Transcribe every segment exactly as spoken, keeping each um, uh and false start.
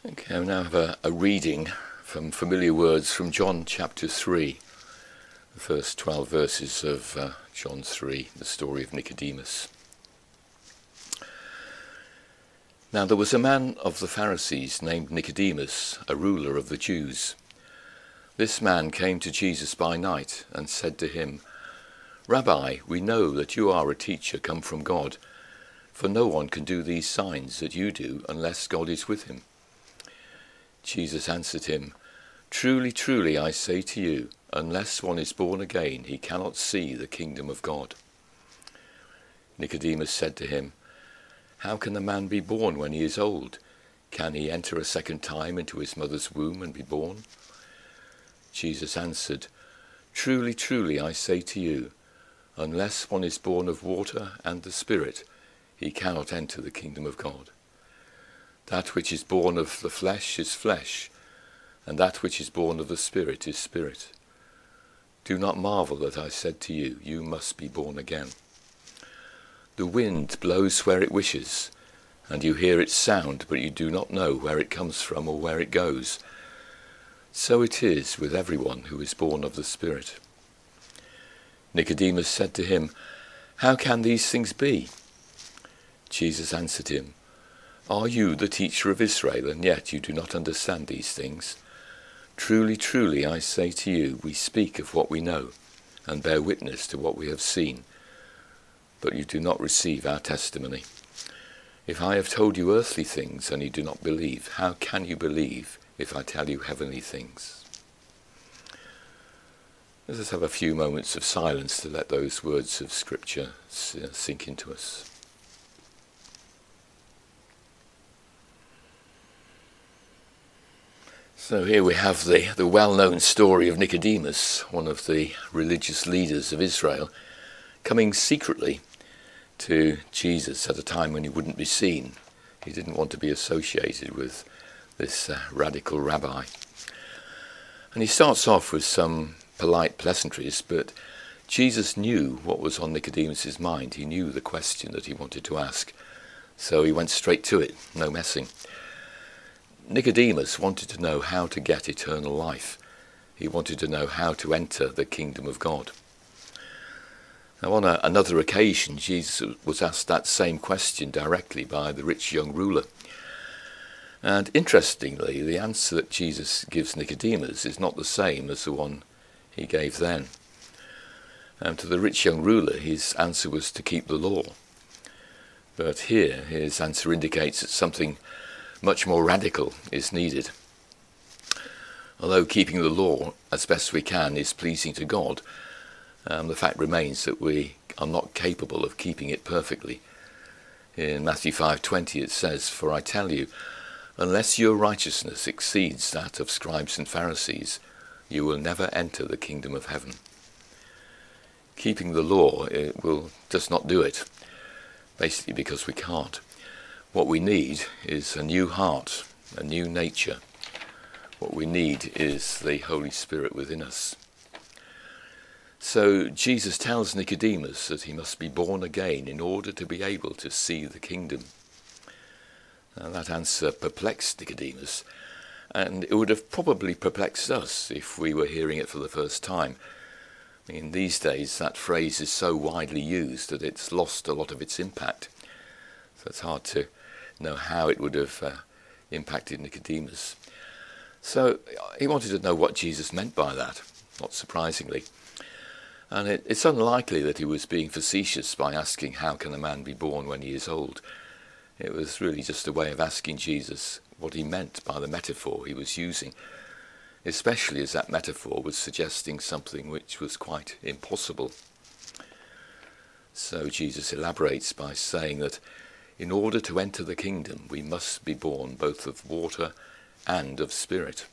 Okay, I now have a, a reading from familiar words from John chapter three, the first twelve verses of uh, John three, the story of Nicodemus. Now there was a man of the Pharisees named Nicodemus, a ruler of the Jews. This man came to Jesus by night and said to him, "Rabbi, we know that you are a teacher come from God, for no one can do these signs that you do unless God is with him." Jesus answered him, "Truly, truly, I say to you, unless one is born again, he cannot see the kingdom of God." Nicodemus said to him, "How can a man be born when he is old? Can he enter a second time into his mother's womb and be born?" Jesus answered, "Truly, truly, I say to you, unless one is born of water and the Spirit, he cannot enter the kingdom of God. That which is born of the flesh is flesh, and that which is born of the Spirit is spirit. Do not marvel that I said to you, you must be born again. The wind blows where it wishes, and you hear its sound, but you do not know where it comes from or where it goes. So it is with everyone who is born of the Spirit." Nicodemus said to him, "How can these things be?" Jesus answered him, "Are you the teacher of Israel, and yet you do not understand these things? Truly, truly, I say to you, we speak of what we know, and bear witness to what we have seen, but you do not receive our testimony. If I have told you earthly things and you do not believe, how can you believe if I tell you heavenly things?" Let us have a few moments of silence to let those words of Scripture sink into us. So here we have the, the well-known story of Nicodemus, one of the religious leaders of Israel, coming secretly to Jesus at a time when he wouldn't be seen. He didn't want to be associated with this uh, radical rabbi. And he starts off with some polite pleasantries, but Jesus knew what was on Nicodemus's mind. He knew the question that he wanted to ask. So he went straight to it, no messing. Nicodemus wanted to know how to get eternal life. He wanted to know how to enter the kingdom of God. Now, on a, another occasion, Jesus was asked that same question directly by the rich young ruler. And interestingly, the answer that Jesus gives Nicodemus is not the same as the one he gave then. Um, to the rich young ruler, his answer was to keep the law. But here, his answer indicates that something much more radical is needed. Although keeping the law as best we can is pleasing to God, um, the fact remains that we are not capable of keeping it perfectly. In Matthew five twenty it says, "For I tell you, unless your righteousness exceeds that of scribes and Pharisees, you will never enter the kingdom of heaven." Keeping the law it will just not do it, basically because we can't. What we need is a new heart, a new nature. What we need is the Holy Spirit within us. So Jesus tells Nicodemus that he must be born again in order to be able to see the kingdom. Now, that answer perplexed Nicodemus, and it would have probably perplexed us if we were hearing it for the first time. I mean, these days that phrase is so widely used that it's lost a lot of its impact. So it's hard to know how it would have uh, impacted Nicodemus. So he wanted to know what Jesus meant by that, not surprisingly. And it, it's unlikely that he was being facetious by asking, how can a man be born when he is old? It was really just a way of asking Jesus what he meant by the metaphor he was using, especially as that metaphor was suggesting something which was quite impossible. So Jesus elaborates by saying that in order to enter the kingdom, we must be born both of water and of spirit.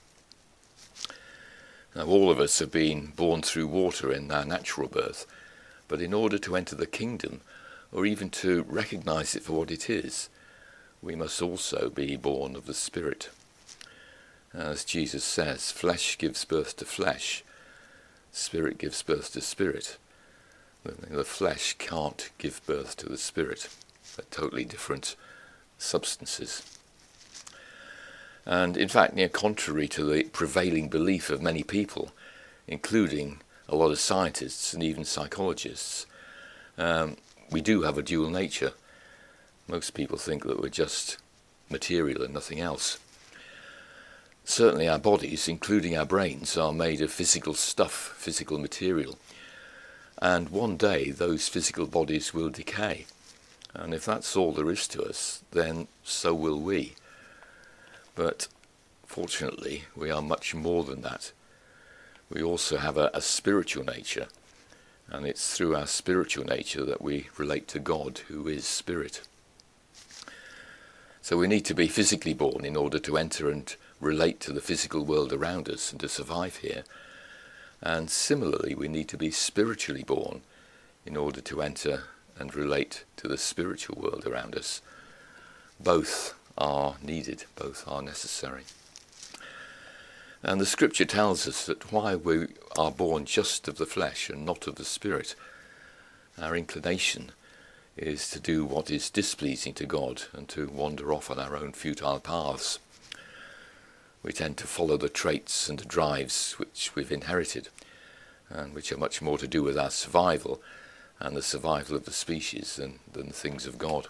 Now, all of us have been born through water in our natural birth, but in order to enter the kingdom, or even to recognize it for what it is, we must also be born of the Spirit. As Jesus says, flesh gives birth to flesh, spirit gives birth to spirit. The flesh can't give birth to the Spirit. They're totally different substances. And in fact, you know, contrary to the prevailing belief of many people, including a lot of scientists and even psychologists, um, we do have a dual nature. Most people think that we're just material and nothing else. Certainly our bodies, including our brains, are made of physical stuff, physical material. And one day those physical bodies will decay. And if that's all there is to us, then so will we. But fortunately, we are much more than that. We also have a, a spiritual nature. And it's through our spiritual nature that we relate to God, who is spirit. So we need to be physically born in order to enter and relate to the physical world around us and to survive here. And similarly, we need to be spiritually born in order to enter and relate to the spiritual world around us. Both are needed, both are necessary. And the scripture tells us that while we are born just of the flesh and not of the spirit, our inclination is to do what is displeasing to God and to wander off on our own futile paths. We tend to follow the traits and the drives which we've inherited, and which are much more to do with our survival and the survival of the species than, than the things of God.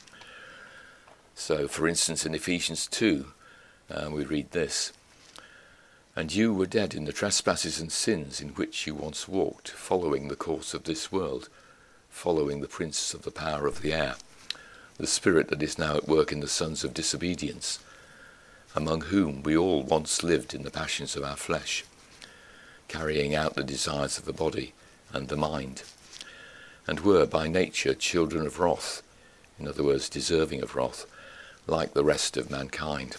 So, for instance, in Ephesians two, uh, we read this: "And you were dead in the trespasses and sins in which you once walked, following the course of this world, following the prince of the power of the air, the spirit that is now at work in the sons of disobedience, among whom we all once lived in the passions of our flesh, carrying out the desires of the body and the mind, and were by nature children of wrath," in other words, deserving of wrath, "like the rest of mankind."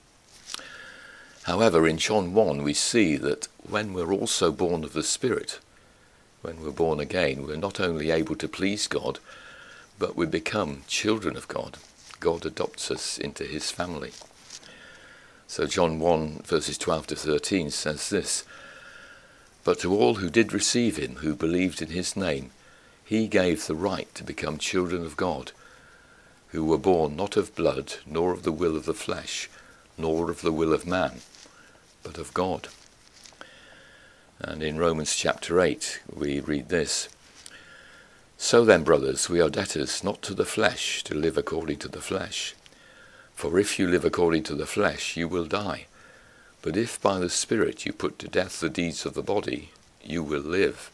However, in John one we see that when we're also born of the Spirit, when we're born again, we're not only able to please God, but we become children of God. God adopts us into his family. So John one verses twelve to thirteen says this: "But to all who did receive him, who believed in his name, he gave the right to become children of God, who were born not of blood, nor of the will of the flesh, nor of the will of man, but of God." And in Romans chapter eight we read this: "So then, brothers, we are debtors not to the flesh, to live according to the flesh. For if you live according to the flesh, you will die. But if by the Spirit you put to death the deeds of the body, you will live.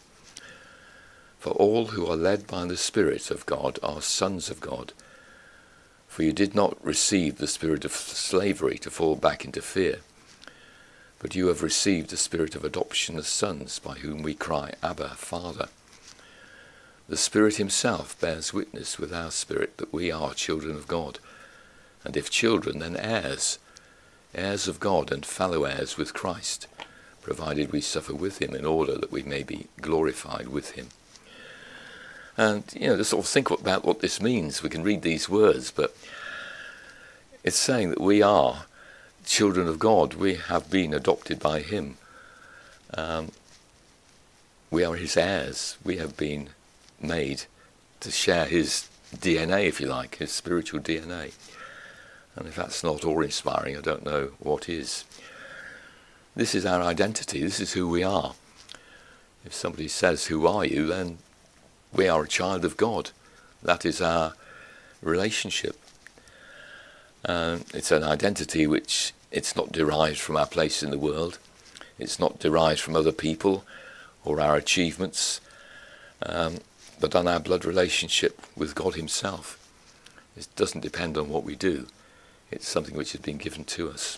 For all who are led by the Spirit of God are sons of God. For you did not receive the spirit of slavery to fall back into fear, but you have received the spirit of adoption as sons, by whom we cry, Abba, Father. The Spirit himself bears witness with our spirit that we are children of God, and if children, then heirs, heirs of God and fellow heirs with Christ, provided we suffer with him in order that we may be glorified with him." And, you know, to sort of think about what this means, we can read these words, but it's saying that we are children of God. We have been adopted by him. Um, we are his heirs. We have been made to share his D N A, if you like, his spiritual D N A. And if that's not awe-inspiring, I don't know what is. This is our identity. This is who we are. If somebody says, "Who are you?" then we are a child of God. That is our relationship. Um, it's an identity which it's not derived from our place in the world. It's not derived from other people or our achievements, um, but on our blood relationship with God himself. It doesn't depend on what we do. It's something which has been given to us.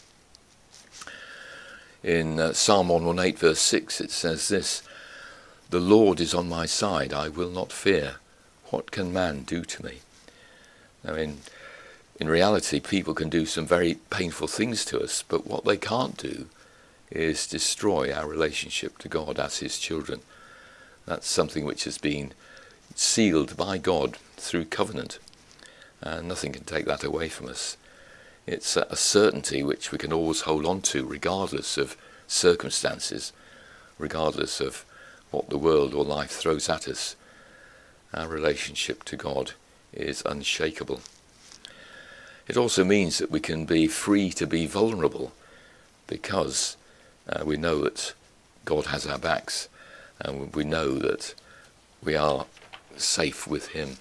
In uh, Psalm one eighteen verse six it says this: "The Lord is on my side, I will not fear. What can man do to me?" I mean, in reality, people can do some very painful things to us, but what they can't do is destroy our relationship to God as his children. That's something which has been sealed by God through covenant, and nothing can take that away from us. It's a certainty which we can always hold on to, regardless of circumstances, regardless of what the world or life throws at us. Our relationship to God is unshakable. It also means that we can be free to be vulnerable because uh, we know that God has our backs and we know that we are safe with him.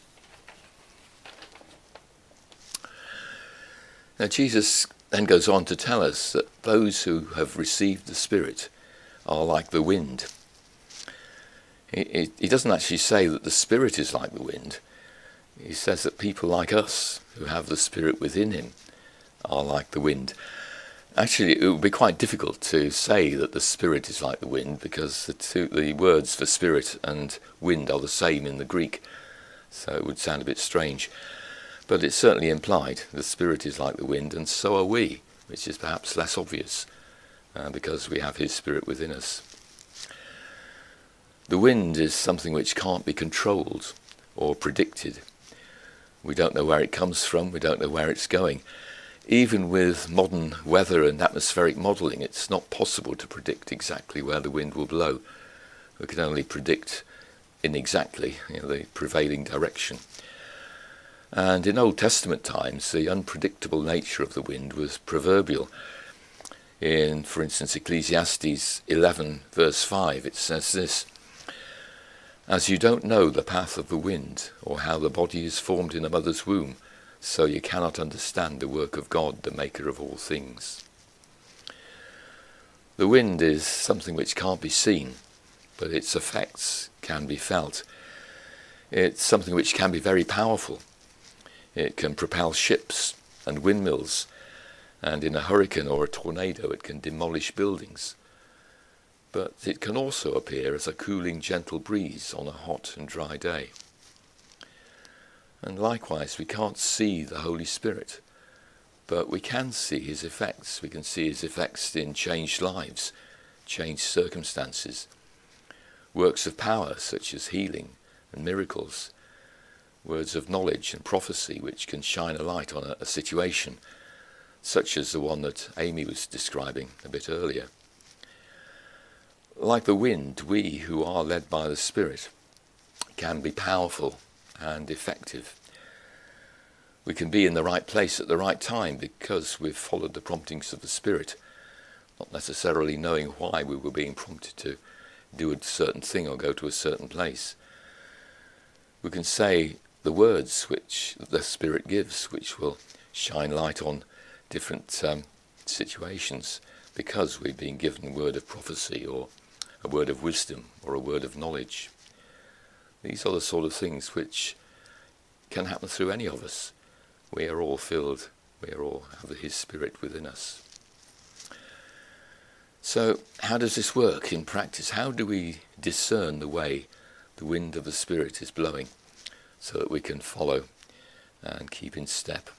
Now Jesus then goes on to tell us that those who have received the Spirit are like the wind. He, he doesn't actually say that the Spirit is like the wind. He says that people like us who have the Spirit within him are like the wind. Actually, it would be quite difficult to say that the Spirit is like the wind because the, two, the words for spirit and wind are the same in the Greek, so it would sound a bit strange. But it's certainly implied. The Spirit is like the wind, and so are we, which is perhaps less obvious uh, because we have his Spirit within us. The wind is something which can't be controlled or predicted. We don't know where it comes from, we don't know where it's going. Even with modern weather and atmospheric modelling, it's not possible to predict exactly where the wind will blow. We can only predict inexactly, you know, the prevailing direction. And in Old Testament times, the unpredictable nature of the wind was proverbial. In, for instance, Ecclesiastes eleven, verse five, it says this: "As you don't know the path of the wind, or how the body is formed in a mother's womb, so you cannot understand the work of God, the maker of all things." The wind is something which can't be seen, but its effects can be felt. It's something which can be very powerful. It can propel ships and windmills, and in a hurricane or a tornado it can demolish buildings. But it can also appear as a cooling, gentle breeze on a hot and dry day. And likewise, we can't see the Holy Spirit, but we can see his effects. We can see his effects in changed lives, changed circumstances, works of power such as healing and miracles, words of knowledge and prophecy which can shine a light on a, a situation, such as the one that Amy was describing a bit earlier. Like the wind, we who are led by the Spirit can be powerful and effective. We can be in the right place at the right time because we've followed the promptings of the Spirit, not necessarily knowing why we were being prompted to do a certain thing or go to a certain place. We can say the words which the Spirit gives, which will shine light on different um, situations, because we've been given a word of prophecy or a word of wisdom or a word of knowledge. These are the sort of things which can happen through any of us. We are all filled, we are all have his Spirit within us. So how does this work in practice? How do we discern the way the wind of the Spirit is blowing so that we can follow and keep in step?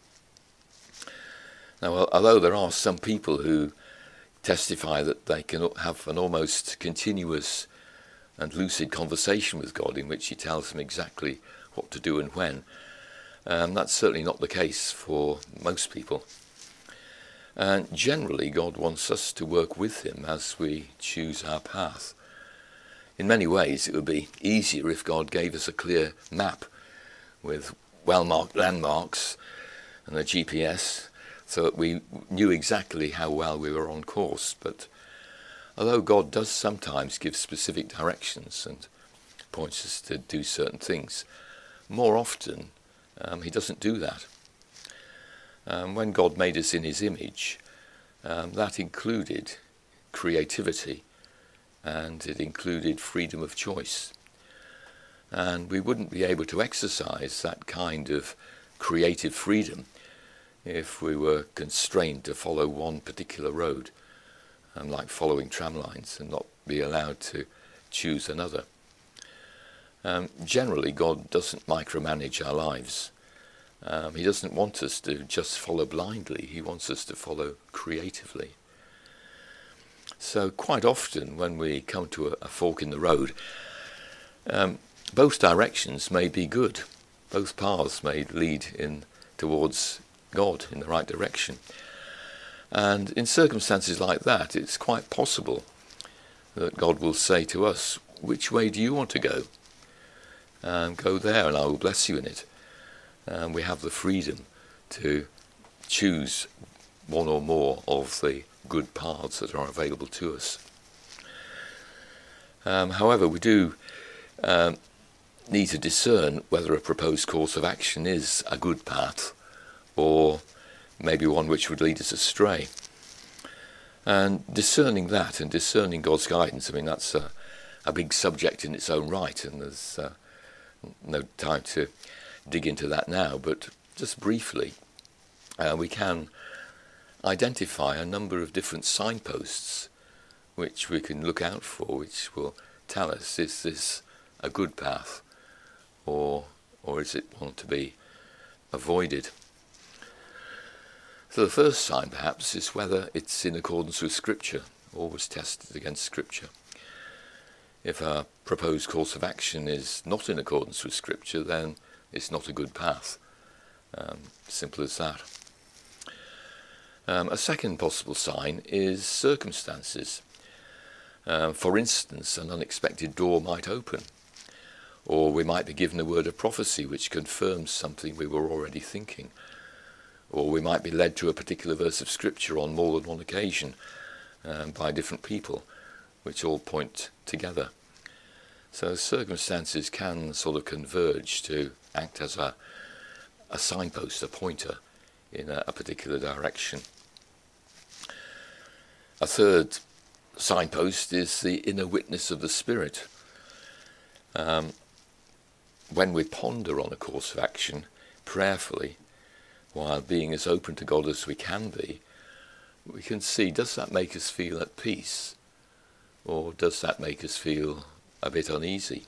Now, although there are some people who testify that they can have an almost continuous and lucid conversation with God in which he tells them exactly what to do and when, um, that's certainly not the case for most people. And generally, God wants us to work with him as we choose our path. In many ways, it would be easier if God gave us a clear map with well-marked landmarks and a G P S, so that we knew exactly how well we were on course. But although God does sometimes give specific directions and points us to do certain things, more often um, he doesn't do that. Um, when God made us in his image, um, that included creativity and it included freedom of choice. And we wouldn't be able to exercise that kind of creative freedom if we were constrained to follow one particular road, um, like following tram lines, and not be allowed to choose another. Um, generally, God doesn't micromanage our lives. Um, he doesn't want us to just follow blindly. He wants us to follow creatively. So quite often when we come to a, a fork in the road, um, both directions may be good. Both paths may lead in towards God in the right direction. And in circumstances like that, it's quite possible that God will say to us, which way do you want to go? Um, go there and I will bless you in it. And we have the freedom to choose one or more of the good paths that are available to us. Um, however, we do um, need to discern whether a proposed course of action is a good path or maybe one which would lead us astray. And discerning that and discerning God's guidance, I mean, that's a, a big subject in its own right, and there's uh, no time to dig into that now, but just briefly, uh, we can identify a number of different signposts which we can look out for, which will tell us, is this a good path, or or is it one to be avoided? So the first sign, perhaps, is whether it's in accordance with Scripture, always tested against Scripture. If a proposed course of action is not in accordance with Scripture, then it's not a good path. Um, simple as that. Um, a second possible sign is circumstances. Um, for instance, an unexpected door might open, or we might be given a word of prophecy which confirms something we were already thinking, or we might be led to a particular verse of Scripture on more than one occasion um, by different people, which all point together. So circumstances can sort of converge to act as a, a signpost, a pointer in a, a particular direction. A third signpost is the inner witness of the Spirit. Um, when we ponder on a course of action prayerfully, while being as open to God as we can be, we can see, does that make us feel at peace, or does that make us feel a bit uneasy?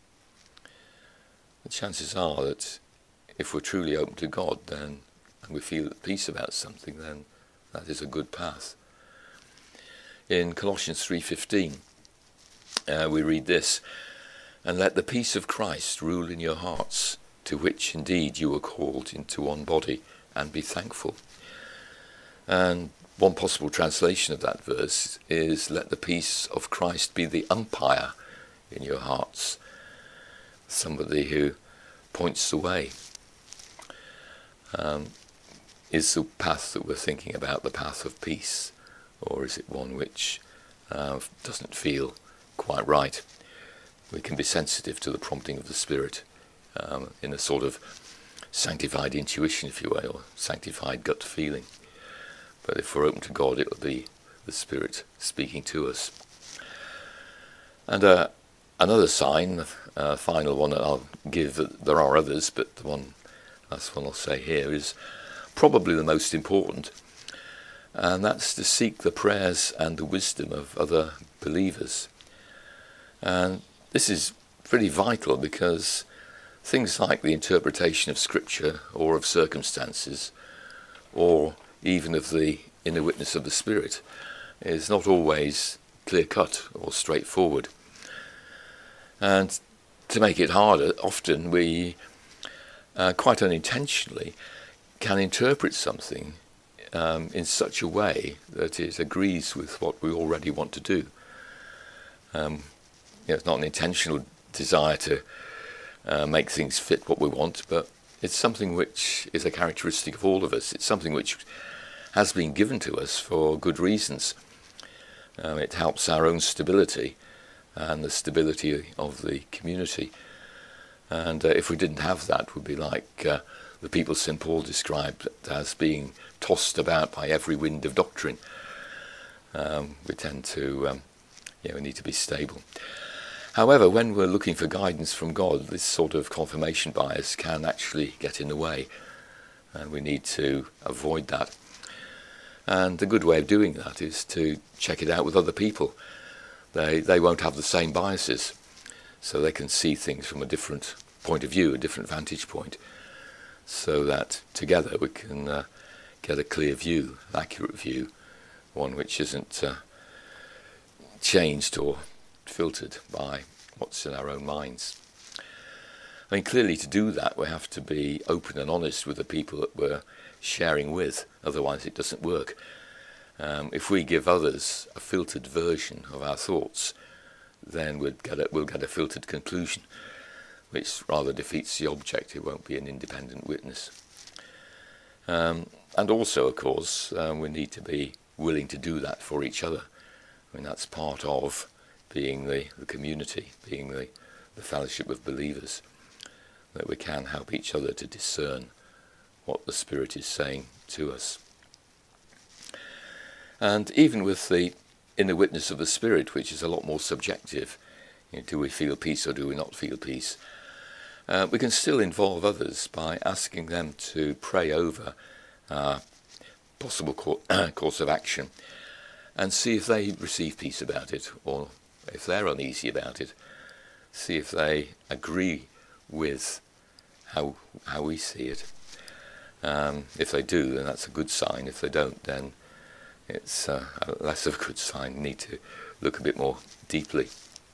The chances are that if we're truly open to God, then, and we feel at peace about something, then that is a good path. In Colossians three fifteen, uh, we read this, "And let the peace of Christ rule in your hearts, to which indeed you were called into one body, and be thankful." And one possible translation of that verse is, "Let the peace of Christ be the umpire in your hearts," somebody who points the way. Um, is the path that we're thinking about the path of peace, or is it one which uh, doesn't feel quite right? We can be sensitive to the prompting of the Spirit um, in a sort of sanctified intuition, if you will, or sanctified gut feeling. But if we're open to God, it will be the Spirit speaking to us. And uh, another sign, uh, final one that I'll give, there are others, but the one, that's one I'll say here, is probably the most important, and that's to seek the prayers and the wisdom of other believers. And this is pretty vital, because things like the interpretation of Scripture or of circumstances, or even of the inner witness of the Spirit, is not always clear-cut or straightforward. And to make it harder, often we, uh, quite unintentionally, can interpret something um, in such a way that it agrees with what we already want to do. Um, you know, it's not an intentional desire to uh, make things fit what we want, but it's something which is a characteristic of all of us. It's something which has been given to us for good reasons. Um, it helps our own stability and the stability of the community. And uh, if we didn't have that, we'd be like uh, the people Saint Paul described as being tossed about by every wind of doctrine. Um, we tend to, um, yeah, we need to be stable. However, when we're looking for guidance from God, this sort of confirmation bias can actually get in the way, and we need to avoid that. And the good way of doing that is to check it out with other people. They they won't have the same biases, so they can see things from a different point of view, a different vantage point, so that together we can uh, get a clear view, an accurate view, one which isn't uh, changed or filtered by what's in our own minds. I mean, clearly to do that, we have to be open and honest with the people that we're sharing with, otherwise it doesn't work. Um, if we give others a filtered version of our thoughts, then we'll get a, we'll get a filtered conclusion, which rather defeats the object. It won't be an independent witness. Um, and also, of course, um, we need to be willing to do that for each other. I mean, that's part of being the, the community, being the, the fellowship of believers, that we can help each other to discern what the Spirit is saying to us. And even with the inner witness of the Spirit, which is a lot more subjective, you know, do we feel peace or do we not feel peace? Uh, we can still involve others by asking them to pray over our possible co- course of action and see if they receive peace about it, or if they're uneasy about it, see if they agree with how how we see it. Um, if they do, then that's a good sign. If they don't, then it's uh, less of a good sign. We need to look a bit more deeply.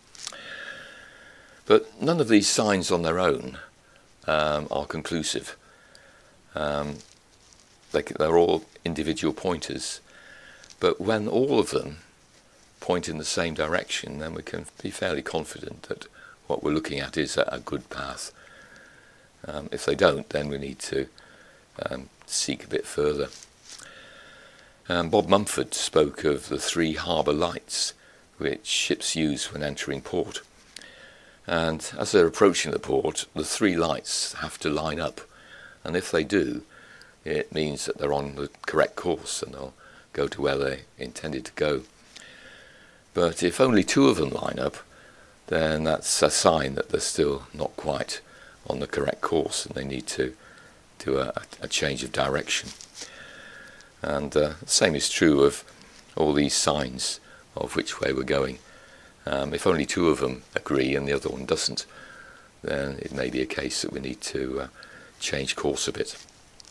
But none of these signs on their own um, are conclusive. Um, they, they're all individual pointers. But when all of them point in the same direction, then we can be fairly confident that what we're looking at is a, a good path. Um, if they don't, then we need to um, seek a bit further. Um, Bob Mumford spoke of the three harbour lights which ships use when entering port. And as they're approaching the port, the three lights have to line up. And if they do, it means that they're on the correct course and they'll go to where they intended to go. But if only two of them line up, then that's a sign that they're still not quite on the correct course and they need to do a, a change of direction. And uh, the same is true of all these signs of which way we're going. Um, if only two of them agree and the other one doesn't, then it may be a case that we need to uh, change course a bit.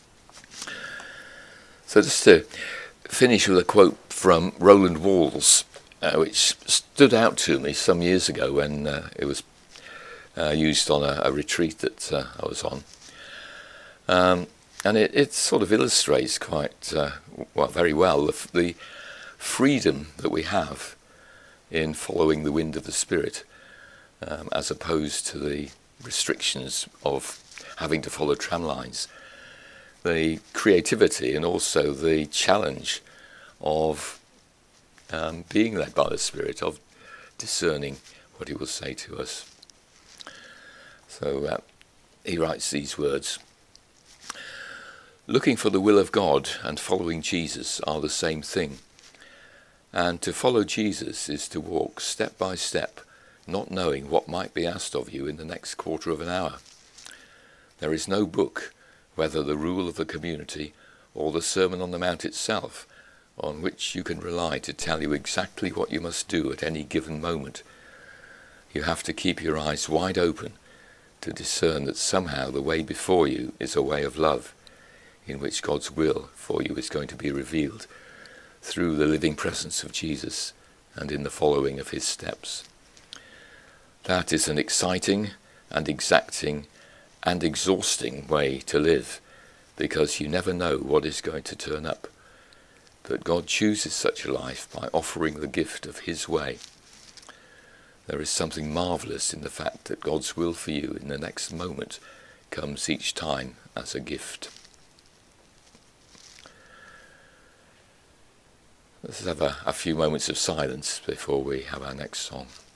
So just to finish with a quote from Roland Walls, uh, which stood out to me some years ago when uh, it was uh, used on a, a retreat that uh, I was on. Um, and it, it sort of illustrates quite uh, well, very well the, the freedom that we have in following the wind of the Spirit, um, as opposed to the restrictions of having to follow tram lines. The creativity and also the challenge of um, being led by the Spirit, of discerning what he will say to us. So uh, he writes these words: "Looking for the will of God and following Jesus are the same thing. And to follow Jesus is to walk step by step, not knowing what might be asked of you in the next quarter of an hour. There is no book, whether the rule of the community or the Sermon on the Mount itself, on which you can rely to tell you exactly what you must do at any given moment. You have to keep your eyes wide open to discern that somehow the way before you is a way of love, in which God's will for you is going to be revealed through the living presence of Jesus and in the following of his steps. That is an exciting and exacting and exhausting way to live, because you never know what is going to turn up. But God chooses such a life by offering the gift of his way. There is something marvellous in the fact that God's will for you in the next moment comes each time as a gift." Let's have a, a few moments of silence before we have our next song.